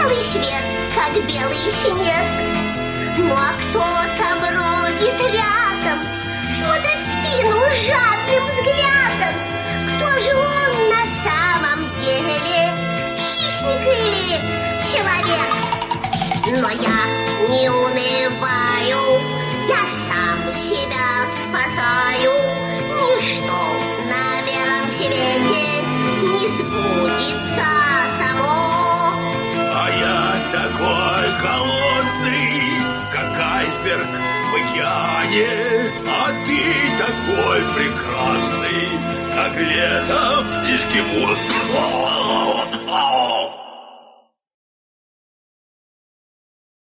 белый свет, как белый снег. Ну а кто-то бродит рядом, смотрит в спину жадным взглядом. Кто же он на самом деле? Хищник или человек? Но я не унываю, я сам себя спасаю. Ничто на белом свете не сбудется само. А я такой холодный, как айсберг в океане. А ты такой прекрасный, как летом эскимос.